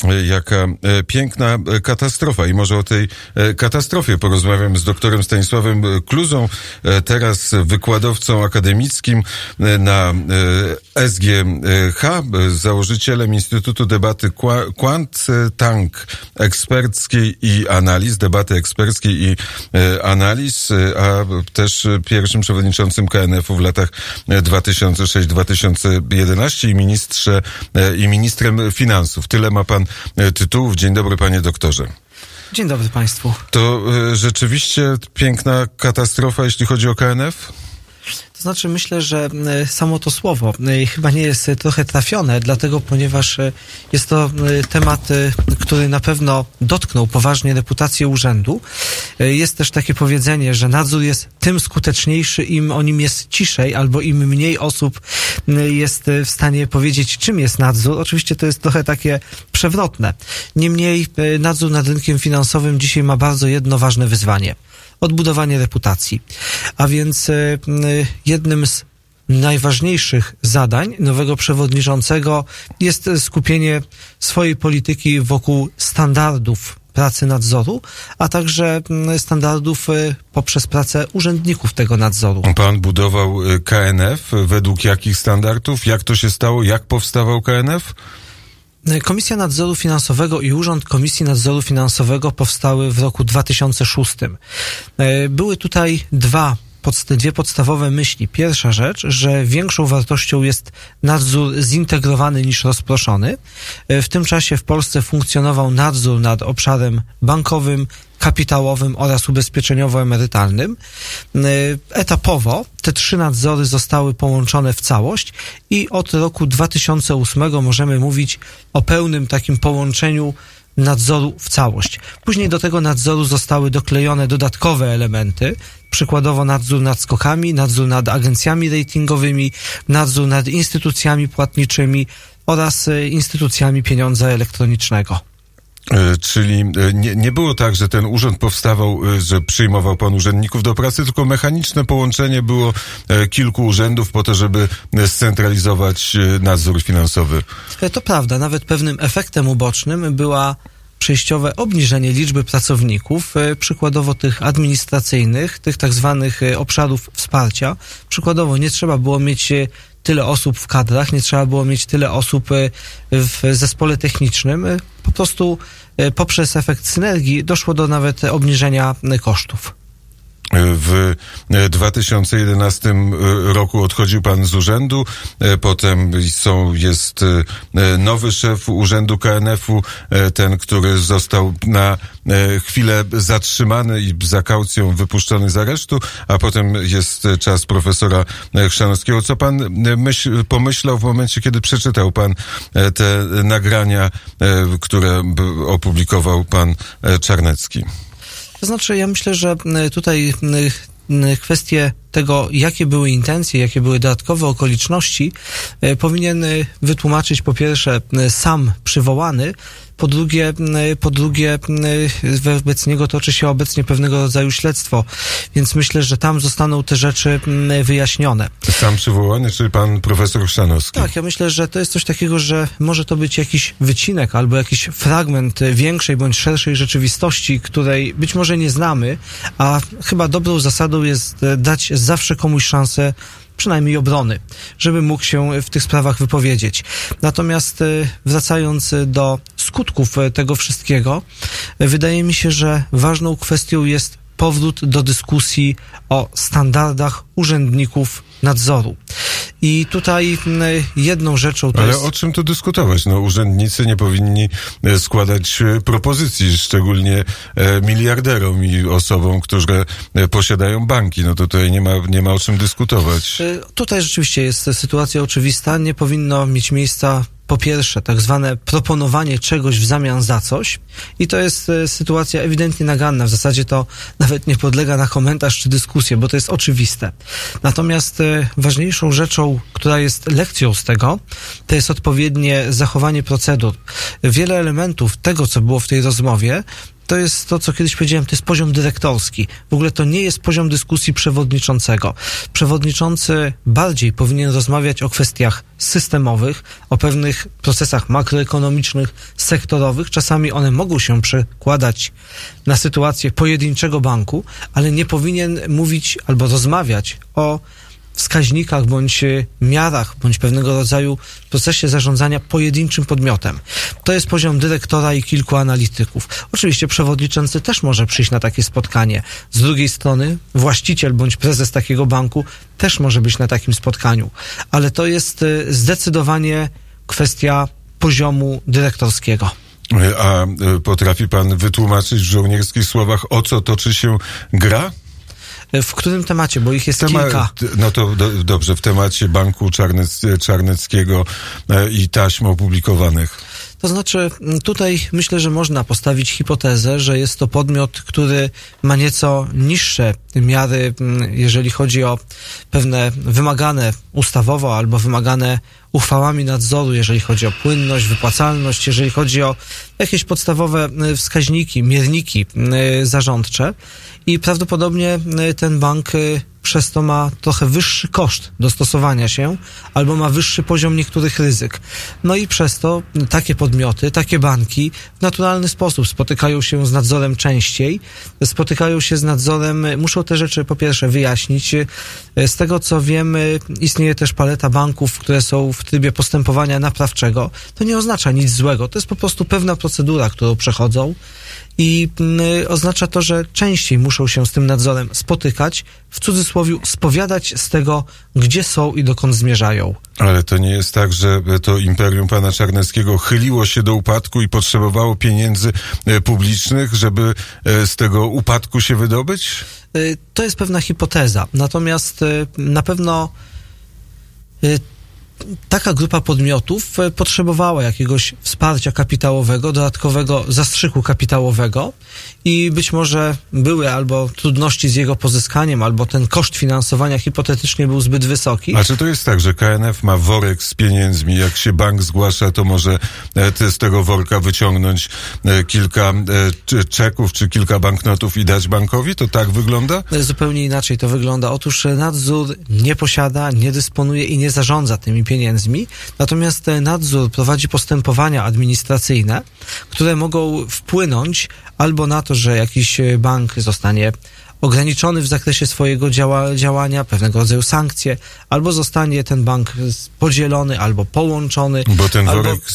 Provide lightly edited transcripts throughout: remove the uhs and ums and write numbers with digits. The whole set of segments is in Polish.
Jaka piękna katastrofa i może o tej katastrofie porozmawiam z doktorem Stanisławem Kluzą, teraz wykładowcą akademickim na SGH, założycielem Instytutu Debaty Quant Tank eksperckiej i analiz, debaty eksperckiej i analiz, a też pierwszym przewodniczącym KNF-u w latach 2006-2011 i ministrem finansów. Tyle ma pan tytułów. Dzień dobry, panie doktorze. Dzień dobry państwu. To rzeczywiście piękna katastrofa, jeśli chodzi o KNF? To znaczy, myślę, że samo to słowo chyba nie jest trochę trafione, dlatego, ponieważ jest to temat, który na pewno dotknął poważnie reputację urzędu. Jest też takie powiedzenie, że nadzór jest tym skuteczniejszy, im o nim jest ciszej, albo im mniej osób jest w stanie powiedzieć, czym jest nadzór. Oczywiście to jest trochę takie przewrotne. Niemniej nadzór nad rynkiem finansowym dzisiaj ma bardzo jedno ważne wyzwanie. Odbudowanie reputacji. A więc jednym z najważniejszych zadań nowego przewodniczącego jest skupienie swojej polityki wokół standardów pracy nadzoru, a także standardów poprzez pracę urzędników tego nadzoru. Pan budował KNF według jakich standardów? Jak to się stało? Jak powstawał KNF? Komisja Nadzoru Finansowego i Urząd Komisji Nadzoru Finansowego powstały w roku 2006. Były tutaj dwie podstawowe myśli. Pierwsza rzecz, że większą wartością jest nadzór zintegrowany niż rozproszony. W tym czasie w Polsce funkcjonował nadzór nad obszarem bankowym, kapitałowym oraz ubezpieczeniowo-emerytalnym. Etapowo te 3 nadzory zostały połączone w całość i od roku 2008 możemy mówić o pełnym takim połączeniu nadzoru w całość. Później do tego nadzoru zostały doklejone dodatkowe elementy, przykładowo nadzór nad skokami, nadzór nad agencjami ratingowymi, nadzór nad instytucjami płatniczymi oraz instytucjami pieniądza elektronicznego. Czyli nie było tak, że ten urząd powstawał, że przyjmował pan urzędników do pracy, tylko mechaniczne połączenie było kilku urzędów po to, żeby scentralizować nadzór finansowy. To prawda, nawet pewnym efektem ubocznym była przejściowe obniżenie liczby pracowników, przykładowo tych administracyjnych, tych tak zwanych obszarów wsparcia. Przykładowo nie trzeba było mieć tyle osób w kadrach, nie trzeba było mieć tyle osób w zespole technicznym. Po prostu poprzez efekt synergii doszło do nawet obniżenia kosztów. W 2011 roku odchodził pan z urzędu, potem jest nowy szef urzędu KNF-u, ten, który został na chwilę zatrzymany i za kaucją wypuszczony z aresztu, a potem jest czas profesora Chrzanowskiego. Co pan pomyślał w momencie, kiedy przeczytał pan te nagrania, które opublikował pan Czarnecki? To znaczy, ja myślę, że tutaj kwestie tego, jakie były intencje, jakie były dodatkowe okoliczności, powinien wytłumaczyć po pierwsze sam przywołany, po drugie wobec niego toczy się obecnie pewnego rodzaju śledztwo, więc myślę, że tam zostaną te rzeczy wyjaśnione. Sam przywołany, czyli pan profesor Chrzanowski? Tak, ja myślę, że to jest coś takiego, że może to być jakiś wycinek albo jakiś fragment większej bądź szerszej rzeczywistości, której być może nie znamy, a chyba dobrą zasadą jest dać zawsze komuś szansę przynajmniej obrony, żeby mógł się w tych sprawach wypowiedzieć. Natomiast wracając do skutków tego wszystkiego, wydaje mi się, że ważną kwestią jest powrót do dyskusji o standardach urzędników nadzoru. I tutaj jedną rzeczą to Ale o czym tu dyskutować? No, urzędnicy nie powinni składać propozycji, szczególnie miliarderom i osobom, które posiadają banki. No to tutaj nie ma o czym dyskutować. Tutaj rzeczywiście jest sytuacja oczywista. Nie powinno mieć miejsca po pierwsze tak zwane proponowanie czegoś w zamian za coś i to jest sytuacja ewidentnie naganna. W zasadzie to nawet nie podlega na komentarz czy dyskusję, bo to jest oczywiste. Natomiast ważniejszą rzeczą, która jest lekcją z tego, to jest odpowiednie zachowanie procedur. Wiele elementów tego, co było w tej rozmowie, to jest to, co kiedyś powiedziałem, to jest poziom dyrektorski. W ogóle to nie jest poziom dyskusji przewodniczącego. Przewodniczący bardziej powinien rozmawiać o kwestiach systemowych, o pewnych procesach makroekonomicznych, sektorowych. Czasami one mogą się przekładać na sytuację pojedynczego banku, ale nie powinien mówić albo rozmawiać o wskaźnikach, bądź miarach, bądź pewnego rodzaju procesie zarządzania pojedynczym podmiotem. To jest poziom dyrektora i kilku analityków. Oczywiście przewodniczący też może przyjść na takie spotkanie. Z drugiej strony właściciel bądź prezes takiego banku też może być na takim spotkaniu. Ale to jest zdecydowanie kwestia poziomu dyrektorskiego. A potrafi pan wytłumaczyć w żołnierskich słowach, o co toczy się gra? W którym temacie? Bo ich jest kilka. No to dobrze, w temacie Banku Czarneckiego i taśm opublikowanych. To znaczy, tutaj myślę, że można postawić hipotezę, że jest to podmiot, który ma nieco niższe miary, jeżeli chodzi o pewne wymagane ustawowo albo wymagane uchwałami nadzoru, jeżeli chodzi o płynność, wypłacalność, jeżeli chodzi o jakieś podstawowe wskaźniki, mierniki zarządcze i prawdopodobnie ten bank przez to ma trochę wyższy koszt dostosowania się albo ma wyższy poziom niektórych ryzyk. No i przez to takie podmioty, takie banki w naturalny sposób spotykają się z nadzorem częściej, spotykają się z nadzorem, muszą te rzeczy po pierwsze wyjaśnić. Z tego co wiemy, istnieje też paleta banków, które są w trybie postępowania naprawczego. To nie oznacza nic złego, to jest po prostu pewna procedura, którą przechodzą i oznacza to, że częściej muszą się z tym nadzorem spotykać, w cudzysłowie spowiadać z tego, gdzie są i dokąd zmierzają. Ale to nie jest tak, że to imperium pana Czarneckiego chyliło się do upadku i potrzebowało pieniędzy publicznych, żeby z tego upadku się wydobyć? To jest pewna hipoteza. Natomiast na pewno taka grupa podmiotów potrzebowała jakiegoś wsparcia kapitałowego, dodatkowego zastrzyku kapitałowego i być może były albo trudności z jego pozyskaniem, albo ten koszt finansowania hipotetycznie był zbyt wysoki. A czy to jest tak, że KNF ma worek z pieniędzmi, jak się bank zgłasza, to może z tego worka wyciągnąć kilka czeków czy kilka banknotów i dać bankowi? To tak wygląda? Zupełnie inaczej to wygląda. Otóż nadzór nie posiada, nie dysponuje i nie zarządza tymi pieniędzmi, natomiast nadzór prowadzi postępowania administracyjne, które mogą wpłynąć albo na to, że jakiś bank zostanie ograniczony w zakresie swojego działania, pewnego rodzaju sankcje, albo zostanie ten bank podzielony, albo połączony. Bo ten worek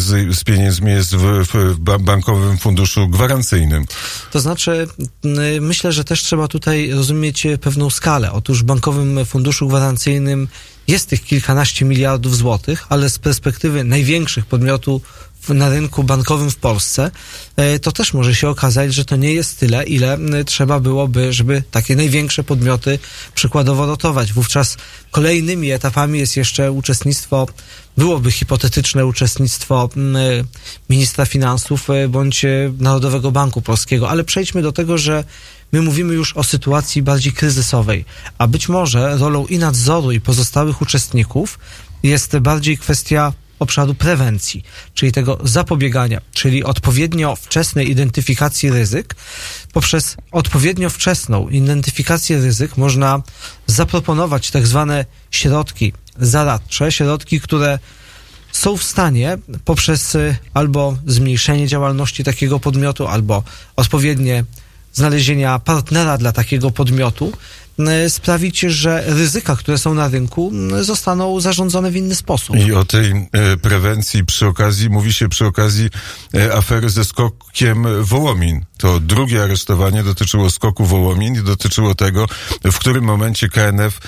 z pieniędzmi jest w Bankowym Funduszu Gwarancyjnym. To znaczy, myślę, że też trzeba tutaj rozumieć pewną skalę. Otóż w Bankowym Funduszu Gwarancyjnym jest tych kilkanaście miliardów złotych, ale z perspektywy największych podmiotów na rynku bankowym w Polsce, to też może się okazać, że to nie jest tyle, ile trzeba byłoby, żeby takie największe podmioty przykładowo dotować. Wówczas kolejnymi etapami jest jeszcze uczestnictwo, byłoby hipotetyczne uczestnictwo ministra finansów bądź Narodowego Banku Polskiego. Ale przejdźmy do tego, że my mówimy już o sytuacji bardziej kryzysowej, a być może rolą i nadzoru, i pozostałych uczestników jest bardziej kwestia obszaru prewencji, czyli tego zapobiegania, czyli odpowiednio wczesnej identyfikacji ryzyk. Poprzez odpowiednio wczesną identyfikację ryzyk można zaproponować tak zwane środki zaradcze, środki, które są w stanie poprzez albo zmniejszenie działalności takiego podmiotu, albo odpowiednie znalezienia partnera dla takiego podmiotu, sprawić, że ryzyka, które są na rynku, zostaną zarządzone w inny sposób. I o tej prewencji mówi się przy okazji afery ze SKOK-iem Wołomin. To drugie aresztowanie dotyczyło SKOK-u Wołomin i dotyczyło tego, w którym momencie KNF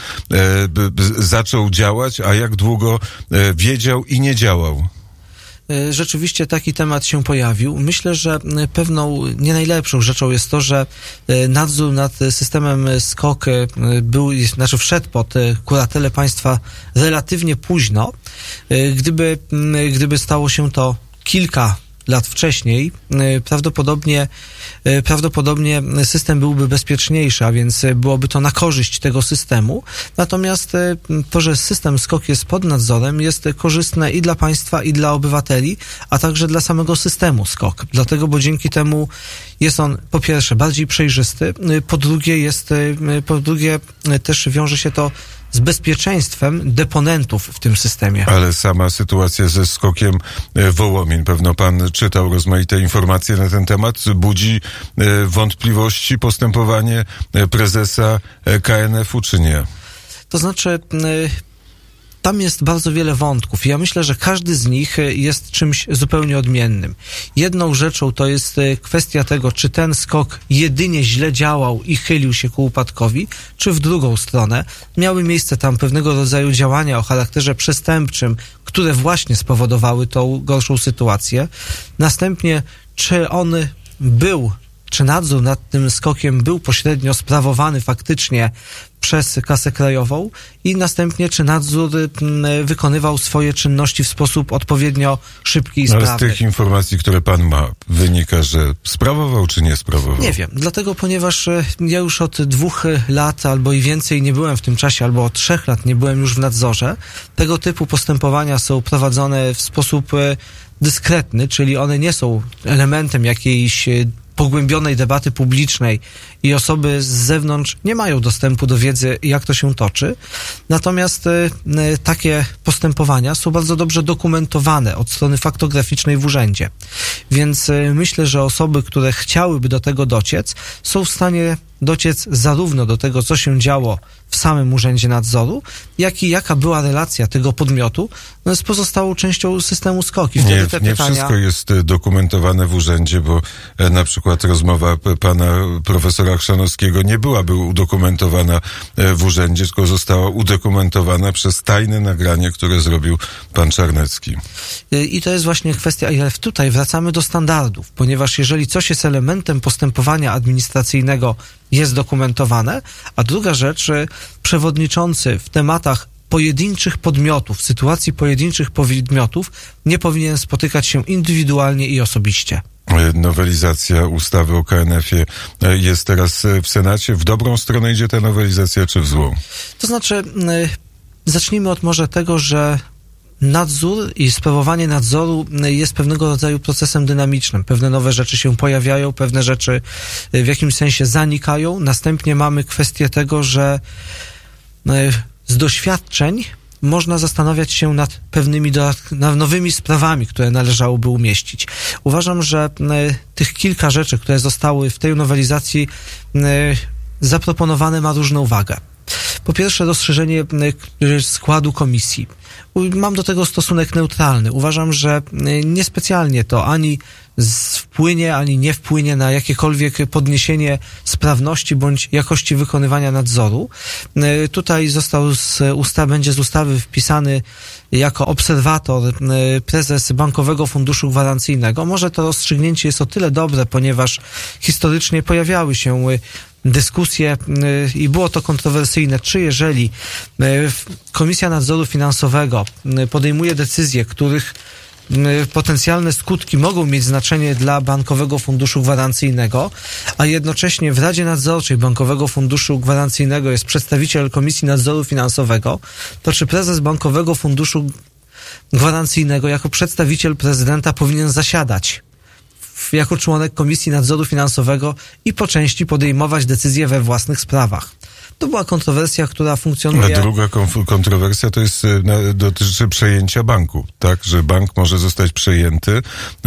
zaczął działać, a jak długo wiedział i nie działał. Rzeczywiście taki temat się pojawił. Myślę, że pewną nie najlepszą rzeczą jest to, że nadzór nad systemem SKOK wszedł pod kuratelę państwa relatywnie późno. Gdyby stało się to kilka lat wcześniej, prawdopodobnie system byłby bezpieczniejszy, a więc byłoby to na korzyść tego systemu. Natomiast to, że system SKOK jest pod nadzorem, jest korzystne i dla państwa, i dla obywateli, a także dla samego systemu SKOK. Dlatego, bo dzięki temu jest on po pierwsze bardziej przejrzysty, po drugie też wiąże się to z bezpieczeństwem deponentów w tym systemie. Ale sama sytuacja ze SKOK-iem Wołomin, pewno pan czytał rozmaite informacje na ten temat, budzi wątpliwości postępowanie prezesa KNF-u, czy nie? To znaczy, tam jest bardzo wiele wątków. Ja myślę, że każdy z nich jest czymś zupełnie odmiennym. Jedną rzeczą to jest kwestia tego, czy ten SKOK jedynie źle działał i chylił się ku upadkowi, czy w drugą stronę miały miejsce tam pewnego rodzaju działania o charakterze przestępczym, które właśnie spowodowały tą gorszą sytuację. Następnie, czy nadzór nad tym SKOK-iem był pośrednio sprawowany faktycznie przez Kasę Krajową i następnie, czy nadzór wykonywał swoje czynności w sposób odpowiednio szybki i sprawny. Ale z tych informacji, które pan ma, wynika, że sprawował czy nie sprawował? Nie wiem, dlatego, ponieważ ja już od 2 lat albo i więcej nie byłem w tym czasie, albo od 3 lat nie byłem już w nadzorze. Tego typu postępowania są prowadzone w sposób dyskretny, czyli one nie są elementem jakiejś pogłębionej debaty publicznej i osoby z zewnątrz nie mają dostępu do wiedzy, jak to się toczy. Natomiast takie postępowania są bardzo dobrze dokumentowane od strony faktograficznej w urzędzie. Więc myślę, że osoby, które chciałyby do tego dociec, są w stanie dociec zarówno do tego, co się działo w samym Urzędzie Nadzoru, jak i jaka była relacja tego podmiotu z pozostałą częścią systemu SKOK. Nie wszystko jest dokumentowane w urzędzie, bo na przykład rozmowa pana profesora Chrzanowskiego nie byłaby udokumentowana w urzędzie, tylko została udokumentowana przez tajne nagranie, które zrobił pan Czarnecki. I to jest właśnie kwestia, ale tutaj wracamy do standardów, ponieważ jeżeli coś jest elementem postępowania administracyjnego, jest dokumentowane, a druga rzecz, przewodniczący w tematach pojedynczych podmiotów, sytuacji pojedynczych podmiotów nie powinien spotykać się indywidualnie i osobiście. Nowelizacja ustawy o KNF-ie jest teraz w Senacie. W dobrą stronę idzie ta nowelizacja, czy w złą? To znaczy, zacznijmy od może tego, że nadzór i sprawowanie nadzoru jest pewnego rodzaju procesem dynamicznym. Pewne nowe rzeczy się pojawiają, pewne rzeczy w jakimś sensie zanikają. Następnie mamy kwestię tego, że z doświadczeń można zastanawiać się nad pewnymi nowymi sprawami, które należałoby umieścić. Uważam, że tych kilka rzeczy, które zostały w tej nowelizacji zaproponowane, ma różną wagę. Po pierwsze, rozszerzenie składu komisji. Mam do tego stosunek neutralny. Uważam, że niespecjalnie to ani wpłynie, ani nie wpłynie na jakiekolwiek podniesienie sprawności bądź jakości wykonywania nadzoru. Tutaj będzie z ustawy wpisany jako obserwator prezes Bankowego Funduszu Gwarancyjnego. Może to rozstrzygnięcie jest o tyle dobre, ponieważ historycznie pojawiały się dyskusje i było to kontrowersyjne, czy jeżeli Komisja Nadzoru Finansowego podejmuje decyzje, których potencjalne skutki mogą mieć znaczenie dla Bankowego Funduszu Gwarancyjnego, a jednocześnie w Radzie Nadzorczej Bankowego Funduszu Gwarancyjnego jest przedstawiciel Komisji Nadzoru Finansowego, to czy prezes Bankowego Funduszu Gwarancyjnego jako przedstawiciel prezydenta powinien zasiadać jako członek Komisji Nadzoru Finansowego i po części podejmować decyzje we własnych sprawach. To była kontrowersja, która funkcjonuje. A druga kontrowersja to jest, dotyczy przejęcia banku, tak? Że bank może zostać przejęty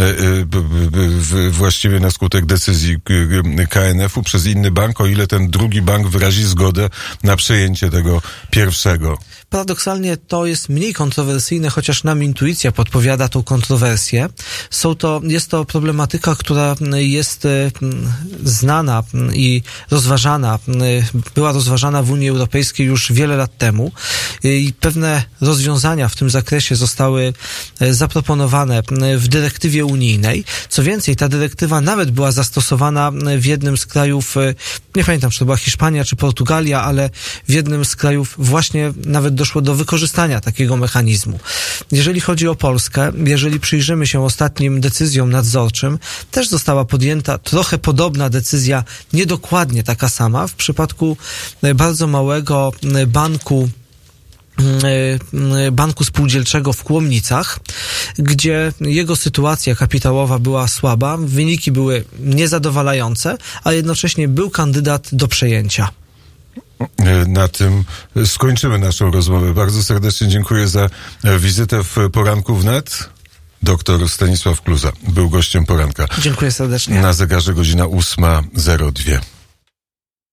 właściwie na skutek decyzji KNF-u przez inny bank, o ile ten drugi bank wyrazi zgodę na przejęcie tego pierwszego. Paradoksalnie to jest mniej kontrowersyjne, chociaż nam intuicja podpowiada tą kontrowersję. Jest to problematyka, która jest znana i była rozważana w Unii Europejskiej już wiele lat temu i pewne rozwiązania w tym zakresie zostały zaproponowane w dyrektywie unijnej. Co więcej, Inaczej, ta dyrektywa nawet była zastosowana w jednym z krajów, nie pamiętam, czy to była Hiszpania, czy Portugalia, ale w jednym z krajów właśnie nawet doszło do wykorzystania takiego mechanizmu. Jeżeli chodzi o Polskę, jeżeli przyjrzymy się ostatnim decyzjom nadzorczym, też została podjęta trochę podobna decyzja, niedokładnie taka sama, w przypadku bardzo małego banku spółdzielczego w Kłomnicach, gdzie jego sytuacja kapitałowa była słaba, wyniki były niezadowalające, a jednocześnie był kandydat do przejęcia. Na tym skończymy naszą rozmowę. Bardzo serdecznie dziękuję za wizytę w Poranku Wnet. Doktor Stanisław Kluza był gościem poranka. Dziękuję serdecznie. Na zegarze godzina 8:02.